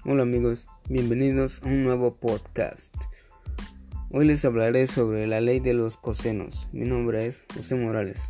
Hola amigos, bienvenidos a un nuevo podcast. Hoy les hablaré sobre la ley de los cosenos. Mi nombre es José Morales.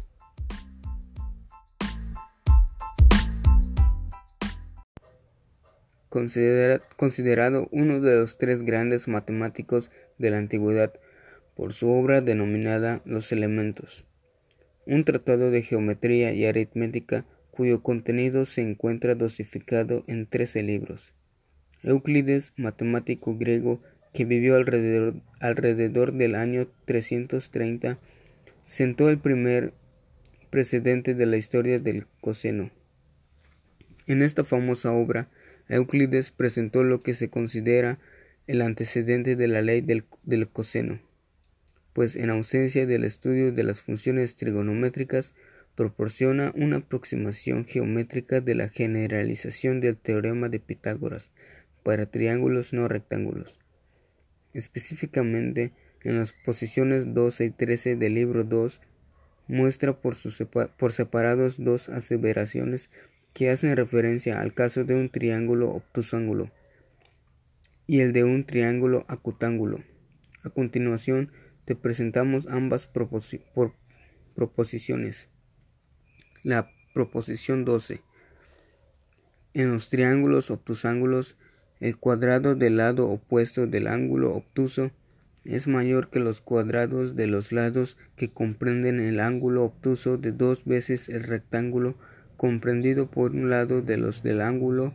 Considerado uno de los tres grandes matemáticos de la antigüedad por su obra denominada Los Elementos, un tratado de geometría y aritmética cuyo contenido se encuentra dosificado en 13 libros. Euclides, matemático griego que vivió alrededor del año 330, sentó el primer precedente de la historia del coseno. En esta famosa obra, Euclides presentó lo que se considera el antecedente de la ley del coseno, pues en ausencia del estudio de las funciones trigonométricas, proporciona una aproximación geométrica de la generalización del teorema de Pitágoras para triángulos no rectángulos. Específicamente, en las posiciones 12 y 13 del libro 2, muestra por separados dos aseveraciones que hacen referencia al caso de un triángulo obtusángulo y el de un triángulo acutángulo. A continuación, te presentamos ambas proposiciones. La proposición 12. En los triángulos obtusángulos, el cuadrado del lado opuesto del ángulo obtuso es mayor que los cuadrados de los lados que comprenden el ángulo obtuso de 2 veces el rectángulo comprendido por un lado de los del ángulo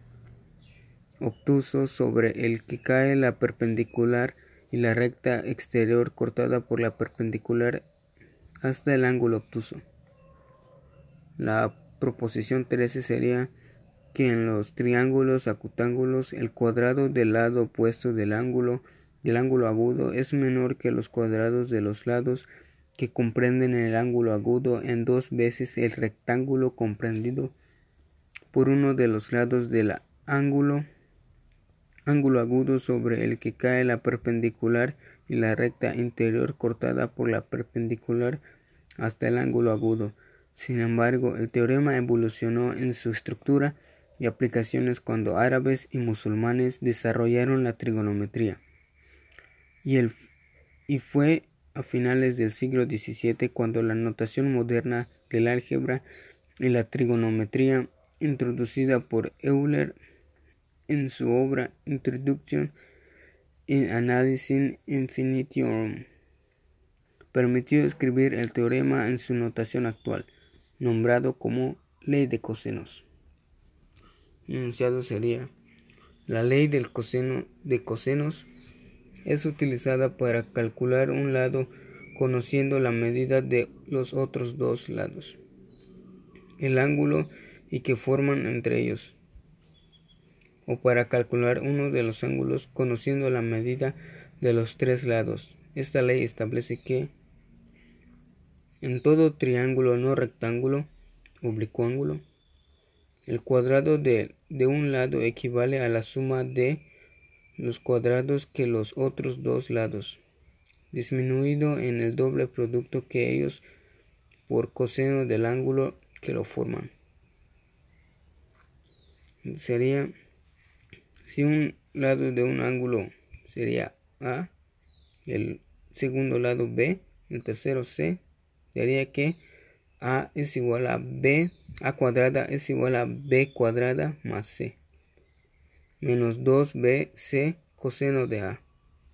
obtuso sobre el que cae la perpendicular y la recta exterior cortada por la perpendicular hasta el ángulo obtuso. La proposición 13 sería que en los triángulos acutángulos el cuadrado del lado opuesto del ángulo agudo es menor que los cuadrados de los lados que comprenden el ángulo agudo en 2 veces el rectángulo comprendido por uno de los lados del ángulo agudo sobre el que cae la perpendicular y la recta interior cortada por la perpendicular hasta el ángulo agudo. Sin embargo, el teorema evolucionó en su estructura y aplicaciones cuando árabes y musulmanes desarrollaron la trigonometría, y fue a finales del siglo XVII cuando la notación moderna del álgebra y la trigonometría, introducida por Euler en su obra Introduction in Analyzing Infinitum, permitió escribir el teorema en su notación actual, nombrado como ley de cosenos. El enunciado sería: la ley del de cosenos es utilizada para calcular un lado conociendo la medida de los otros dos lados, el ángulo y que forman entre ellos, o para calcular uno de los ángulos conociendo la medida de los tres lados. Esta ley establece que en todo triángulo no rectángulo, oblicuángulo, el cuadrado de un lado equivale a la suma de los cuadrados que los otros dos lados, disminuido en el doble producto que ellos por coseno del ángulo que lo forman. Sería, si un lado de un ángulo sería A, el segundo lado B, el tercero C, sería que A es igual a B, A cuadrada es igual a B cuadrada más C, menos 2BC coseno de A.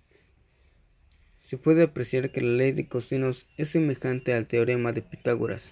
Se puede apreciar que la ley de cosenos es semejante al teorema de Pitágoras,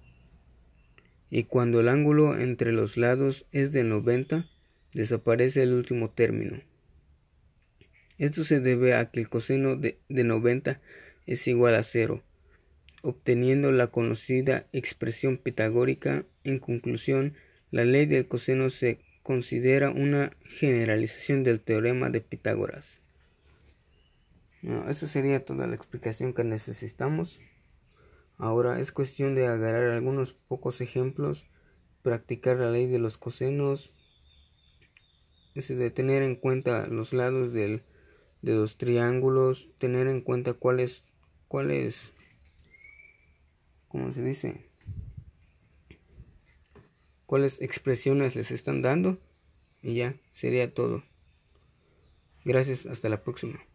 y cuando el ángulo entre los lados es de 90, desaparece el último término. Esto se debe a que el coseno de 90 es igual a 0, obteniendo la conocida expresión pitagórica. En conclusión, la ley del coseno se considera una generalización del teorema de Pitágoras. Esa sería toda la explicación que necesitamos. Ahora es cuestión de agarrar algunos pocos ejemplos, practicar la ley de los cosenos, de tener en cuenta los lados de los triángulos, tener en cuenta cuáles, ¿cómo se dice?, cuáles expresiones les están dando, Y ya, sería todo. Gracias, hasta la próxima.